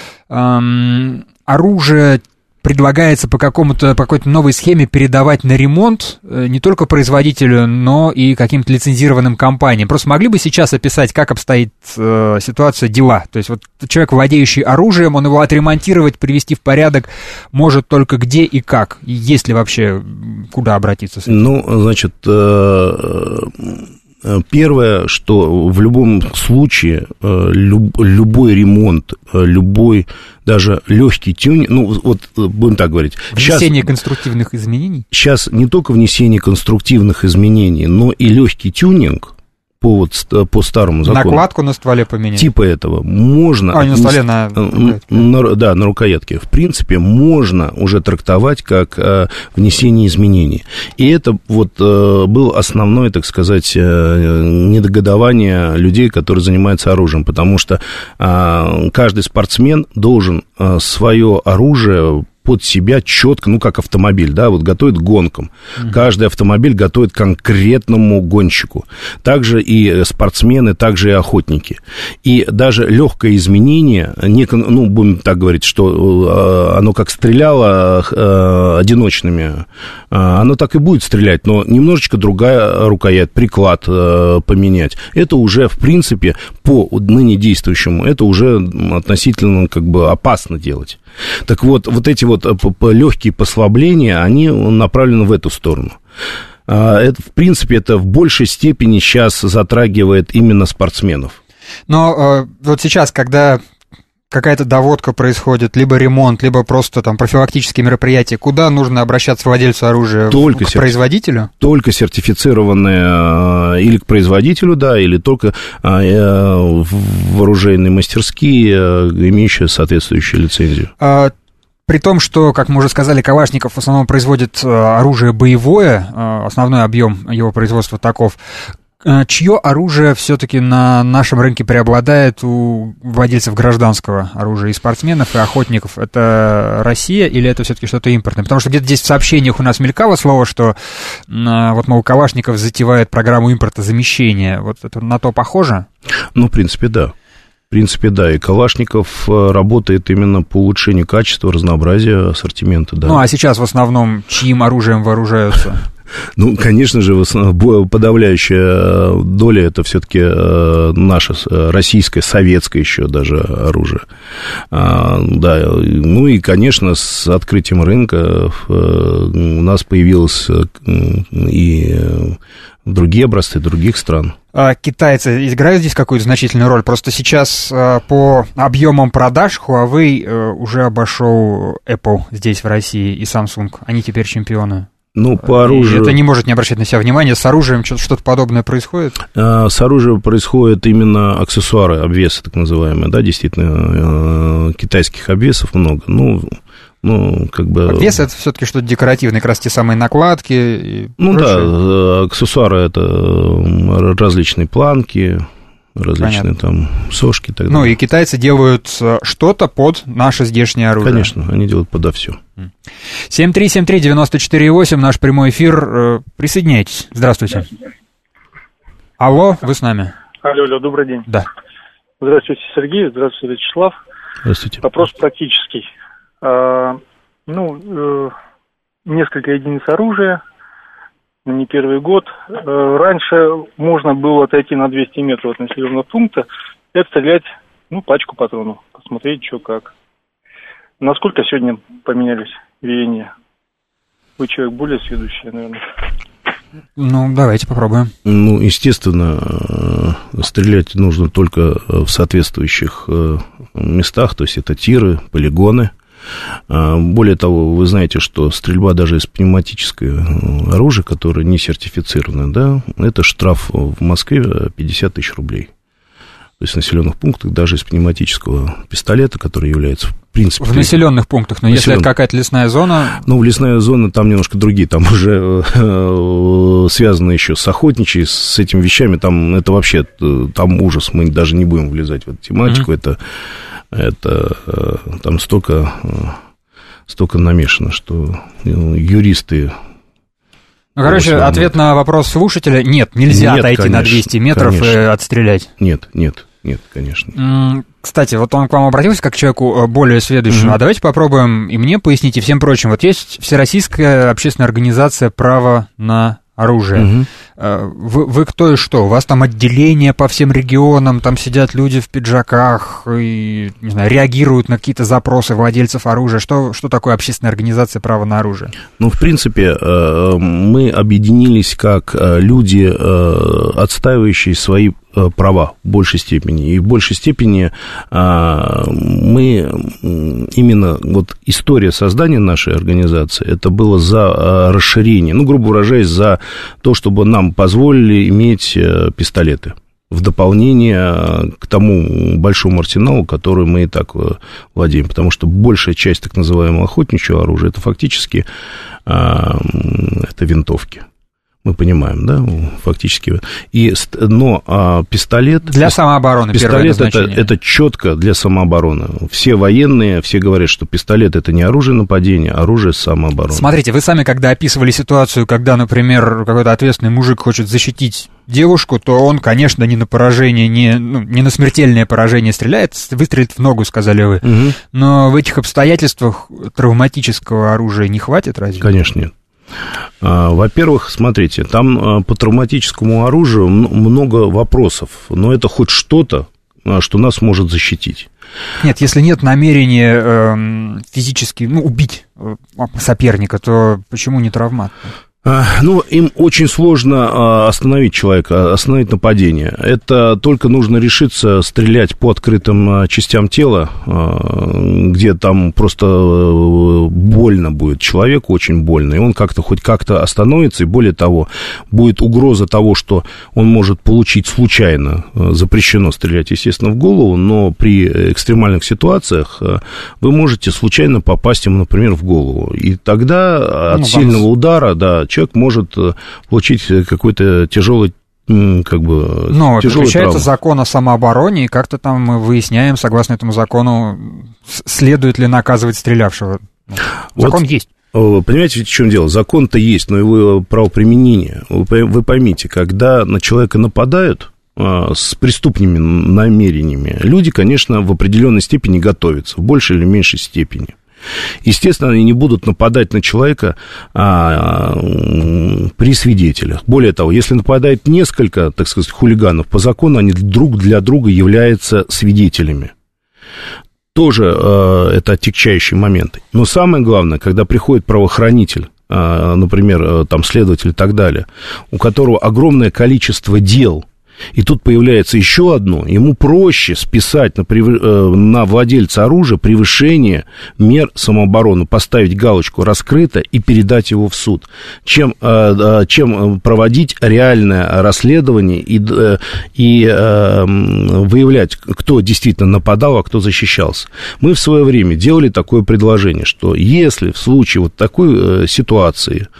эм, оружие предлагается по какому-то, по какой-то новой схеме передавать на ремонт не только производителю, но и каким-то лицензированным компаниям. Просто могли бы сейчас описать, как обстоит э, ситуация, дела? То есть вот человек, владеющий оружием, он его отремонтировать, привести в порядок может только где и как? И есть ли вообще куда обратиться с этим?
Ну, значит... Э- Первое, что в любом случае люб, любой ремонт, любой даже легкий тюнинг, ну вот будем так говорить.
Внесение сейчас, конструктивных изменений?
Сейчас не только внесение конструктивных изменений, но и легкий тюнинг по, вот, по старому закону.
Накладку на стволе поменять?
Типа этого. Можно...
А, не на стволе, на...
на... Да, на рукоятке. В принципе, можно уже трактовать как а, внесение изменений. И это вот а, был основное, так сказать, а, недогодование людей, которые занимаются оружием, потому что а, каждый спортсмен должен а, свое оружие под себя четко, ну, как автомобиль, да, вот готовит к гонкам. Mm-hmm. Каждый автомобиль готовит к конкретному гонщику. Также и спортсмены, также и охотники. И даже легкое изменение, не, ну, будем так говорить, что оно как стреляло э, одиночными, оно так и будет стрелять, но немножечко другая рукоять, приклад э, поменять. Это уже, в принципе, по ныне действующему, это уже относительно как бы опасно делать. Так вот, вот эти вот легкие послабления, они направлены в эту сторону. Это, в принципе, это в большей степени сейчас затрагивает именно спортсменов.
Но вот сейчас, когда какая-то доводка происходит, либо ремонт, либо просто там профилактические мероприятия, куда нужно обращаться владельцу оружия? Только к сертиф... производителю?
Только сертифицированные или к производителю, да, или только вооружейные мастерские, имеющие соответствующую лицензию.
А... При том, что, как мы уже сказали, Калашников в основном производит оружие боевое, основной объем его производства таков. Чье оружие все-таки на нашем рынке преобладает у владельцев гражданского оружия, и спортсменов, и охотников? Это Россия или это все-таки что-то импортное? Потому что где-то здесь в сообщениях у нас мелькало слово, что вот, мол, Калашников затевает программу импортозамещения. Вот это на то похоже?
Ну, в принципе, да. В принципе, да, и Калашников работает именно по улучшению качества, разнообразия ассортимента, да.
Ну, а сейчас в основном чьим оружием вооружаются?
Ну, конечно же, подавляющая доля это все-таки наше российское, советское еще даже оружие. Да, ну и, конечно, с открытием рынка у нас появилось и другие образцы других стран.
А китайцы играют здесь какую-то значительную роль? Просто сейчас по объемам продаж Huawei уже обошел Apple здесь, в России, и Samsung. Они теперь чемпионы.
Ну, по оружию...
Это не может не обращать на себя внимания. С оружием что-то подобное происходит?
С оружием происходят именно аксессуары, обвесы так называемые, да, действительно, китайских обвесов много. Ну, ну как бы...
Обвес — это все-таки что-то декоративное, как раз те самые накладки и
Ну
прочее.
Да, аксессуары — это различные планки, различные Понятно. Там сошки и так далее.
Ну, и китайцы делают что-то под наше здешнее оружие.
Конечно, они делают подо все.
семь три семь три девять четыре восемь, наш прямой эфир. Присоединяйтесь. Здравствуйте. Алло, вы с нами?
Алло, алло, добрый день.
Да.
Здравствуйте, Сергей. Здравствуйте, Вячеслав.
Здравствуйте.
Вопрос практический. А, ну, э, несколько единиц оружия, не первый год. Раньше можно было отойти на двести метров от населенного пункта и отстрелять, ну, пачку патронов, посмотреть, что как. Насколько сегодня поменялись веяния? Вы человек более сведущий, наверное.
Ну, давайте попробуем.
Ну, естественно, стрелять нужно только в соответствующих местах, то есть это тиры, полигоны. Более того, вы знаете, что стрельба даже из пневматического оружия, которое не сертифицировано, да, это штраф в Москве пятьдесят тысяч рублей. То есть в населенных пунктах даже из пневматического пистолета, который является, в принципе...
В населенных пунктах, но если это какая-то лесная зона...
Ну, лесная зона, там немножко другие, там уже связано еще с охотничьей, с этими вещами, там это вообще, там ужас, мы даже не будем влезать в эту тематику, mm-hmm. это... Это там столько, столько намешано, что юристы...
Ну, короче, ответ на вопрос слушателя: нет, нельзя нет, отойти конечно, на двести метров конечно. И отстрелять.
Нет, нет, нет, конечно.
Кстати, вот он к вам обратился как к человеку более сведущему, mm-hmm. а давайте попробуем и мне пояснить, и всем прочим. Вот есть Всероссийская общественная организация «Право на оружие». Угу. Вы, вы кто и что? У вас там отделение по всем регионам, там сидят люди в пиджаках и, не знаю, реагируют на какие-то запросы владельцев оружия. Что, что такое общественная организация «Право на оружие»?
Ну, в принципе, мы объединились как люди, отстаивающие свои права в большей степени. И в большей степени мы именно вот история создания нашей организации, это было за расширение, ну, грубо выражаясь, за то, чтобы нам позволили иметь пистолеты в дополнение к тому большому арсеналу, который мы и так владеем. Потому что большая часть так называемого охотничьего оружия, это фактически это винтовки. Мы понимаем, да, фактически. И, но а, пистолет...
Для самообороны,
пистолет это, это четко для самообороны. Все военные, все говорят, что пистолет это не оружие нападения, а оружие самообороны.
Смотрите, вы сами, когда описывали ситуацию, когда, например, какой-то ответственный мужик хочет защитить девушку, то он, конечно, не на поражение, не, ну, не на смертельное поражение стреляет, выстрелит в ногу, сказали вы. Угу. Но в этих обстоятельствах травматического оружия не хватит, разве?
Конечно, нет. Во-первых, смотрите, там по травматическому оружию много вопросов, но это хоть что-то, что нас может защитить.
Нет, если нет намерения э, физически ну, убить соперника, то почему не травмат?
Ну, им очень сложно остановить человека, остановить нападение. Это только нужно решиться стрелять по открытым частям тела, где там просто больно будет человеку, очень больно, и он как-то хоть как-то остановится, и более того, будет угроза того, что он может получить случайно, запрещено стрелять, естественно, в голову, но при экстремальных ситуациях вы можете случайно попасть ему, например, в голову, и тогда от ну, сильного удара, да, человек может получить какой-то тяжелый, как бы,
но включается закон о самообороне, и как-то там мы выясняем, согласно этому закону, следует ли наказывать стрелявшего. Закон вот, есть.
Понимаете, в чем дело? Закон-то есть, но его правоприменение. Вы поймите, когда на человека нападают с преступными намерениями, люди, конечно, в определенной степени готовятся, в большей или меньшей степени. Естественно, они не будут нападать на человека а, а, при свидетелях. Более того, если нападает несколько, так сказать, хулиганов, по закону они друг для друга являются свидетелями. Тоже а, это отягчающий момент. Но самое главное, когда приходит правоохранитель, а, например, там следователь и так далее, у которого огромное количество дел, и тут появляется еще одно, ему проще списать на, на владельца оружия превышение мер самообороны, поставить галочку «раскрыто» и передать его в суд, чем, чем проводить реальное расследование и, и выявлять, кто действительно нападал, а кто защищался. Мы в свое время делали такое предложение, что если в случае вот такой ситуации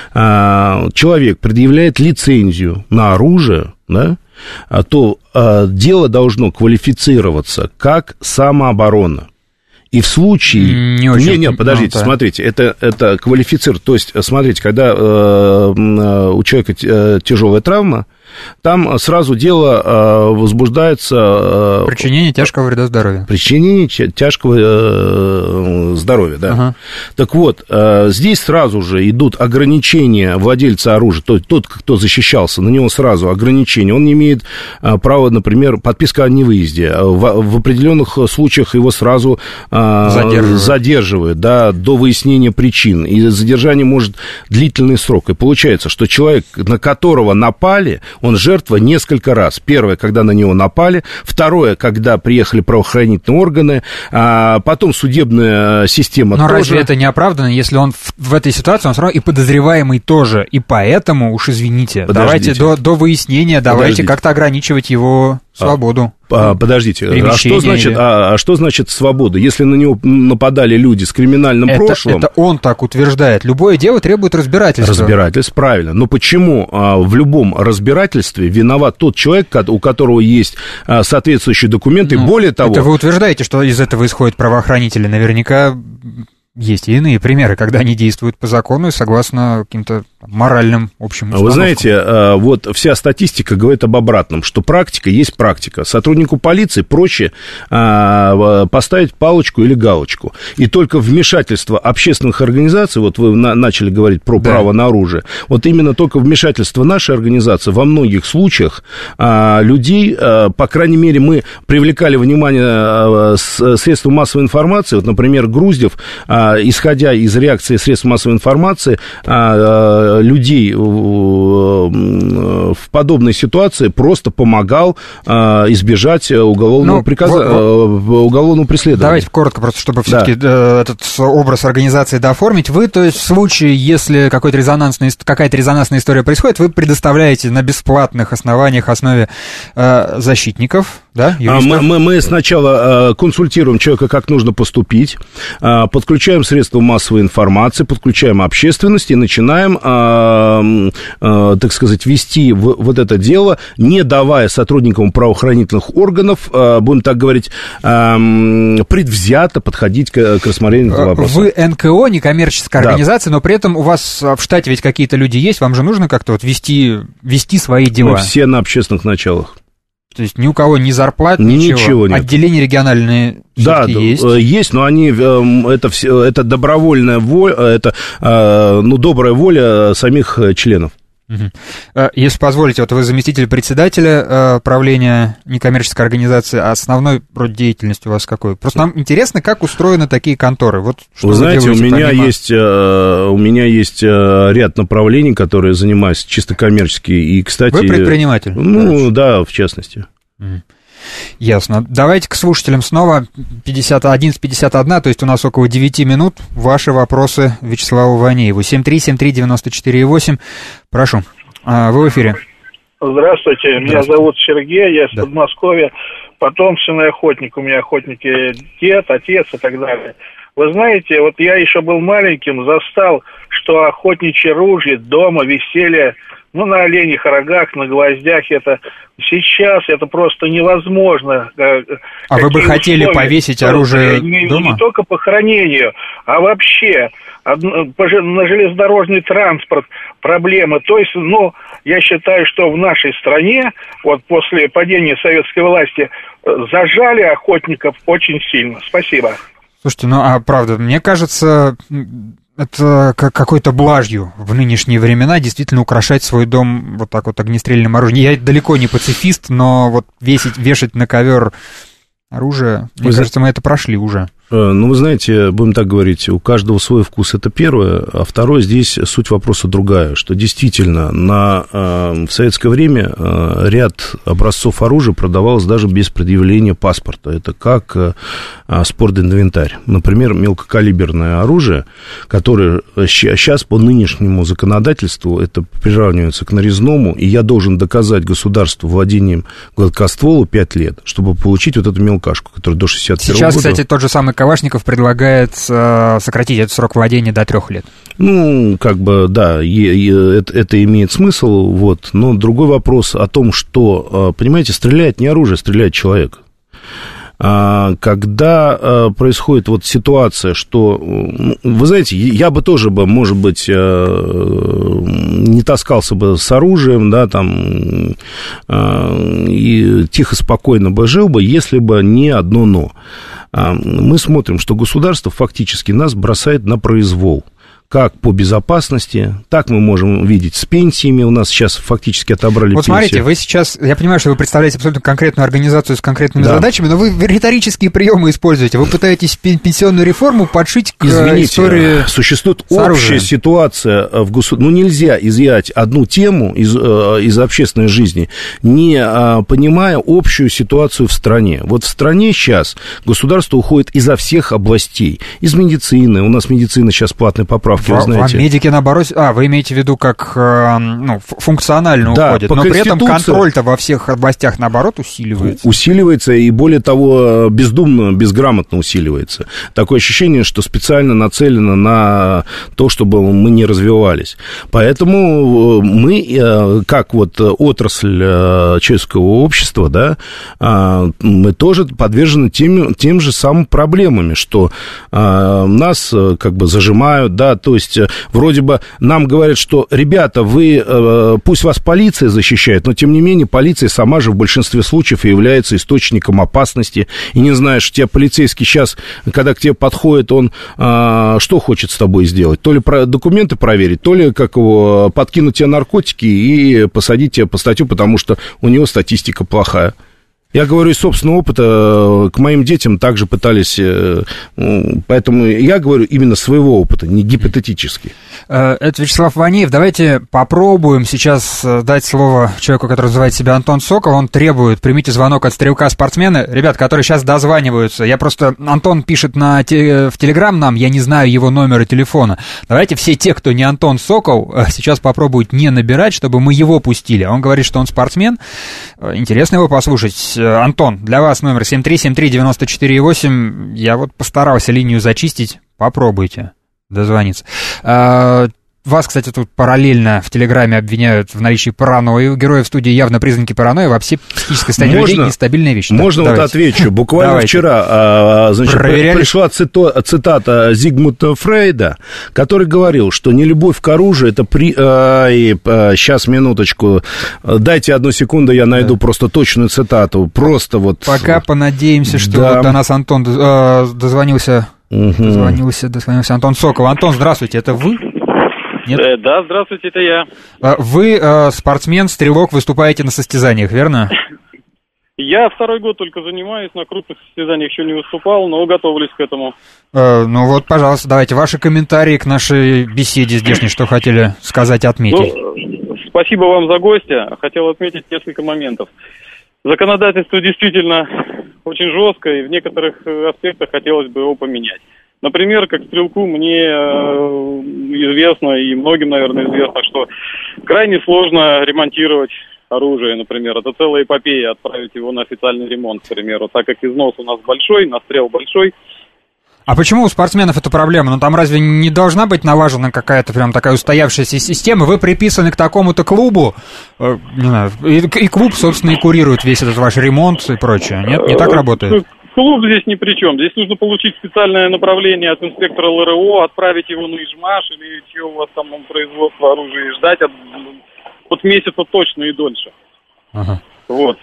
человек предъявляет лицензию на оружие, да, то а, дело должно квалифицироваться как самооборона. И в случае...
Не очень...
Не, не, подождите, ну, да. смотрите, это, это квалифицировать. То есть, смотрите, когда э, у человека тяжелая травма, там сразу дело возбуждается...
Причинение тяжкого вреда здоровью.
Причинение тяжкого здоровья, да. Ага. Так вот, здесь сразу же идут ограничения владельца оружия, то есть тот, кто защищался, на него сразу ограничения. Он не имеет права, например, подписка о невыезде. В, в определенных случаях его сразу задерживают, задерживают да, до выяснения причин. И задержание может длительный срок. И получается, что человек, на которого напали, он жертва несколько раз. Первое, когда на него напали. Второе, когда приехали правоохранительные органы. А потом судебная система
Но
тоже.
Но разве это не оправданно, если он в, в этой ситуации, он все равно и подозреваемый тоже. И поэтому, уж извините, Подождите. давайте до, до выяснения, давайте Подождите. как-то ограничивать его свободу.
А, подождите, а что, значит, или... а, а что значит свобода? Если на него нападали люди с криминальным
это,
прошлым...
Это он так утверждает. Любое дело требует разбирательства.
Разбирательство, правильно. Но почему а, в любом разбирательстве виноват тот человек, у которого есть а, соответствующие документы, ну, и более того...
Это вы утверждаете, что из этого исходят правоохранители. Наверняка... Есть и иные примеры, когда они действуют по закону и согласно каким-то моральным общим установкам.
Вы знаете, вот вся статистика говорит об обратном, что практика есть практика. Сотруднику полиции проще поставить палочку или галочку. И только вмешательство общественных организаций, вот вы начали говорить про да. право на оружие, вот именно только вмешательство нашей организации во многих случаях людей, по крайней мере, мы привлекали внимание средств массовой информации, вот, например, Груздев, исходя из реакции средств массовой информации, людей в подобной ситуации просто помогал избежать уголовного, ну, приказа, вот, уголовного преследования.
Давайте коротко, просто чтобы все-таки да. этот образ организации дооформить. Вы, то есть в случае, если какой-то резонансный, какая-то резонансная история происходит, вы предоставляете на бесплатных основаниях, основе э, защитников, да,
мы, мы, мы сначала э, консультируем человека, как нужно поступить, э, подключаем средства массовой информации, подключаем общественность и начинаем, э, э, так сказать, вести в, вот это дело, не давая сотрудникам правоохранительных органов, э, будем так говорить, э, предвзято подходить к, к рассмотрению этого вопроса.
Вы эн ка о, некоммерческая да. организация, но при этом у вас в штате ведь какие-то люди есть, вам же нужно как-то вот вести, вести свои дела.
Мы все на общественных началах.
То есть ни у кого ни зарплат, ничего,
ничего нет.
Отделения региональные
да,
есть?
есть, но они, это, все, это добровольная воля, это ну, добрая воля самих членов.
Угу. Если позволите, вот вы заместитель председателя правления некоммерческой организации, а основной род деятельности у вас какой? Просто нам интересно, как устроены такие конторы. Вот, что
вы, вы знаете, у меня,
помимо...
есть, у меня есть ряд направлений, которые занимаюсь чисто коммерчески. И, кстати,
вы предприниматель?
Ну, короче. Да, в частности.
Угу. Ясно. Давайте к слушателям снова. пятьдесят одиннадцать пятьдесят один, то есть у нас около девяти минут. Ваши вопросы Вячеславу Ванееву. семь три семь три девять четыре восемь. Прошу. Вы в эфире.
Здравствуйте. Меня
Здравствуйте.
зовут Сергей, я из
да.
Подмосковья. Потомственный охотник. У меня охотники дед, отец и так далее. Вы знаете, вот я еще был маленьким, застал, что охотничьи ружья дома висели, ну, на оленьих рогах, на гвоздях. Это сейчас это просто невозможно.
А вы бы хотели условия, повесить оружие
не,
дома?
Не только по хранению, а вообще на железнодорожный транспорт проблемы. То есть, ну, я считаю, что в нашей стране, вот после падения советской власти, зажали охотников очень сильно. Спасибо.
Слушайте, ну, а правда, мне кажется... Это какой-то блажью в нынешние времена действительно украшать свой дом вот так вот огнестрельным оружием. Я далеко не пацифист, но вот весить, вешать на ковер оружие, мне вы кажется, мы это прошли уже.
Ну, вы знаете, будем так говорить, у каждого свой вкус, это первое, а второе, здесь суть вопроса другая, что действительно на, в советское время ряд образцов оружия продавалось даже без предъявления паспорта. Это как спортинвентарь. Например, мелкокалиберное оружие, которое сейчас по нынешнему законодательству это приравнивается к нарезному, и я должен доказать государству владением гладкоствола пять лет, чтобы получить вот эту мелкашку, которая до шестьдесят первого
Сейчас,
года...
кстати, тот же самый Калашников предлагает э, сократить этот срок владения до трех лет.
Ну, как бы, да, е- е- это, это имеет смысл, вот, но другой вопрос о том, что, понимаете, стреляет не оружие, стреляет человек. Когда происходит вот ситуация, что, вы знаете, я бы тоже бы, может быть, не таскался бы с оружием, да, там, и тихо, спокойно бы жил бы, если бы не одно «но». Мы смотрим, что государство фактически нас бросает на произвол. Как по безопасности, так мы можем видеть с пенсиями. У нас сейчас фактически отобрали
вот
пенсию.
Вот смотрите, вы сейчас, я понимаю, что вы представляете абсолютно конкретную организацию с конкретными да. задачами, но вы риторические приемы используете. Вы пытаетесь пенсионную реформу подшить к
Извините,
истории
существует общая ситуация в государстве. Ну, нельзя изъять одну тему из, из общественной жизни, не понимая общую ситуацию в стране. Вот в стране сейчас государство уходит изо всех областей. Из медицины. У нас медицина сейчас платная поправка. Вы знаете.
А медики, наоборот... А, вы имеете в виду, как ну, функционально
да,
уходят, но при этом контроль-то во всех областях, наоборот, усиливается.
Усиливается, и более того, бездумно, безграмотно усиливается. Такое ощущение, что специально нацелено на то, чтобы мы не развивались. Поэтому мы, как вот отрасль человеческого общества, да, мы тоже подвержены тем, тем же самым проблемами, что нас как бы зажимают, да, то есть вроде бы нам говорят, что, ребята, вы, пусть вас полиция защищает, но тем не менее полиция сама же в большинстве случаев является источником опасности, и не знаешь, тебя полицейский сейчас, когда к тебе подходит, он а, что хочет с тобой сделать? То ли про документы проверить, то ли как его, подкинуть тебе наркотики и посадить тебя по статью, потому что у него статистика плохая. Я говорю из собственного опыта, к моим детям также пытались, поэтому я говорю именно своего опыта, не гипотетически.
Это Вячеслав Ванеев. Давайте попробуем сейчас дать слово человеку, который называет себя Антон Сокол. Он требует, примите звонок от стрелка-спортсмена. Ребят, которые сейчас дозваниваются, я просто, Антон пишет на те, в Телеграм нам, я не знаю его номера телефона. Давайте все те, кто не Антон Сокол, сейчас попробуют не набирать, чтобы мы его пустили. Он говорит, что он спортсмен. Интересно его послушать. Антон, для вас номер семь три семь три девять четыре восемь. Я вот постарался линию зачистить. Попробуйте дозвониться. Вас, кстати, тут параллельно в Телеграме обвиняют в наличии паранойи. У героев студии явно признаки паранойи. Вообще психическое состояние
можно,
людей нестабильная вещь.
Можно
так,
вот отвечу. Буквально давайте. Вчера значит, пришла цито, цитата Зигмунда Фрейда, который говорил, что нелюбовь к оружию, это при... А, и, а, сейчас, минуточку. Дайте одну секунду, я найду да. просто точную цитату. Просто вот...
Пока понадеемся, что
да.
вот до нас Антон э, дозвонился, угу. дозвонился, дозвонился Антон Сокол. Антон, здравствуйте, это вы?
Нет? Э, да, здравствуйте, это я.
Вы э, спортсмен, стрелок, выступаете на состязаниях, верно?
Я второй год только занимаюсь, на крупных состязаниях еще не выступал, но готовлюсь к этому.
Э, ну вот, пожалуйста, давайте ваши комментарии к нашей беседе здешней, что хотели сказать, отметить.
Ну, спасибо вам за гостя. Хотел отметить несколько моментов. Законодательство действительно очень жесткое, и в некоторых аспектах хотелось бы его поменять. Например, как стрелку мне э, известно, и многим, наверное, известно, что крайне сложно ремонтировать оружие, например. Это целая эпопея отправить его на официальный ремонт, к примеру, так как износ у нас большой, настрел большой.
А почему у спортсменов это проблема? Ну там разве не должна быть налажена какая-то прям такая устоявшаяся система? Вы приписаны к такому-то клубу, э, не знаю, и, и клуб, собственно, и курирует весь этот ваш ремонт и прочее. Нет, не так работает?
Клуб здесь ни при чем. Здесь нужно получить специальное направление от инспектора эл эр о, отправить его на Ижмаш или чего у вас там производство оружия, и ждать от, от месяца точно и дольше. Ага. Вот.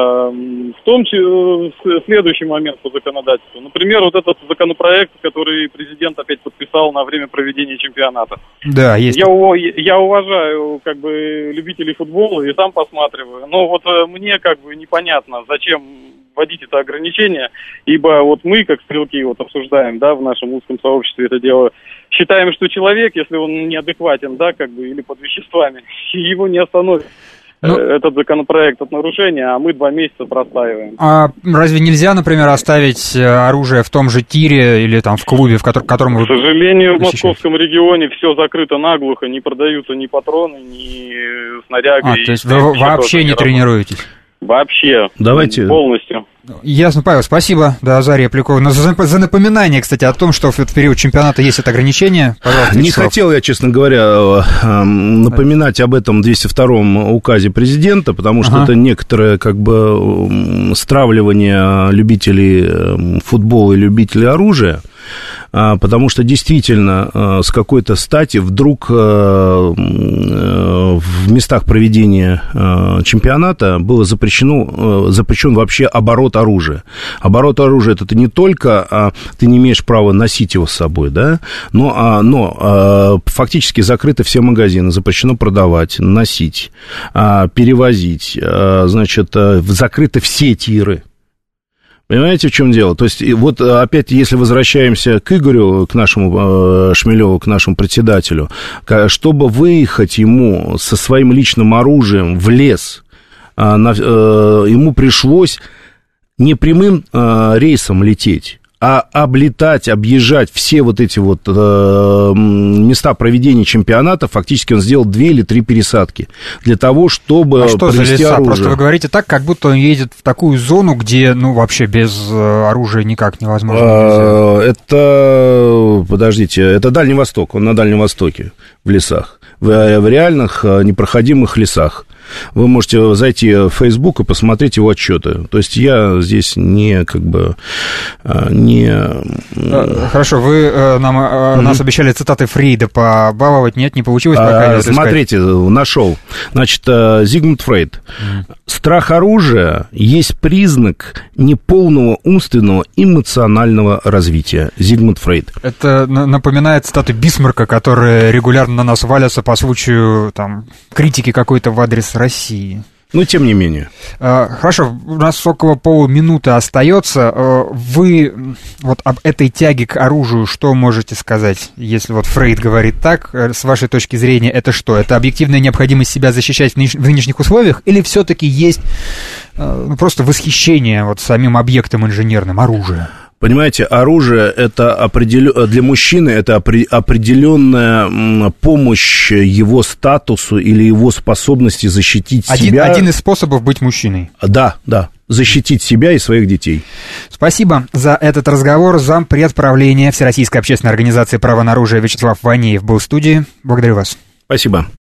В том числе следующий момент по законодательству. Например, вот этот законопроект, который президент опять подписал на время проведения чемпионата.
Да, есть.
Я, я уважаю как бы любителей футбола и сам посматриваю. Но вот мне как бы непонятно, зачем вводить это ограничение, ибо вот мы, как стрелки, вот обсуждаем, да, в нашем узком сообществе это дело, считаем, что человек, если он неадекватен, да, как бы, или под веществами, его не остановит. Ну, этот законопроект от нарушения, а мы два месяца простаиваем.
А разве нельзя, например, оставить оружие в том же тире или там в клубе, в котором, котором вы...
К сожалению, в московском регионе все закрыто наглухо, не продаются ни патроны, ни снаряги.
А, то есть вы вообще не тренируетесь?
Вообще.
Давайте.
Полностью.
Ясно, Павел, спасибо, да, за реплику. За, за напоминание, кстати, о том, что в этот период чемпионата есть это ограничение. Пожалуйста,
не
Вячеслав.
хотел я, честно говоря, напоминать об этом двести втором указе президента, потому что ага. это некоторое, как бы, стравливание любителей футбола и любителей оружия. Потому что действительно с какой-то стати вдруг в местах проведения чемпионата было запрещено, запрещен вообще оборот оружия. Оборот оружия — это не только ты не имеешь права носить его с собой, да, но, но фактически закрыты все магазины, запрещено продавать, носить, перевозить, значит, закрыты все тиры. Понимаете, в чем дело? То есть, вот опять, если возвращаемся к Игорю, к нашему Шмелеву, к нашему председателю, чтобы выехать ему со своим личным оружием в лес, ему пришлось не прямым рейсом лететь, а облетать, объезжать все вот эти вот э, места проведения чемпионата. Фактически он сделал две или три пересадки для того, чтобы
а что за леса?
Оружие.
Просто вы говорите так, как будто он едет в такую зону, где, ну, вообще без оружия никак невозможно.
А, это, подождите, это Дальний Восток, он на Дальнем Востоке, в лесах, в, в реальных непроходимых лесах. Вы можете зайти в Facebook и посмотреть его отчеты. То есть я здесь не как бы не...
Хорошо, вы нам, mm-hmm. нас обещали цитаты Фрейда побаловать. Нет, не получилось пока.
А, смотрите, нашел. Значит, Зигмунд Фрейд. Mm-hmm. Страх оружия есть признак неполного умственного эмоционального развития. Зигмунд Фрейд.
Это напоминает цитаты Бисмарка, которые регулярно на нас валятся по случаю там, критики какой-то в адрес России.
Но тем не менее.
Хорошо, у нас около полуминуты остается. Вы вот об этой тяге к оружию что можете сказать? Если вот Фрейд говорит так, с вашей точки зрения, это что? Это объективная необходимость себя защищать в нынешних условиях? Или все-таки есть ну, просто восхищение вот самим объектом инженерным, оружием?
Понимаете, оружие это определен... для мужчины это определенная помощь его статусу или его способности защитить
один,
себя.
Один из способов быть мужчиной.
Да, да. Защитить себя и своих детей.
Спасибо за этот разговор. Зампред правления Всероссийской общественной организации «Право на оружие» Вячеслав Ванеев был в студии. Благодарю вас.
Спасибо.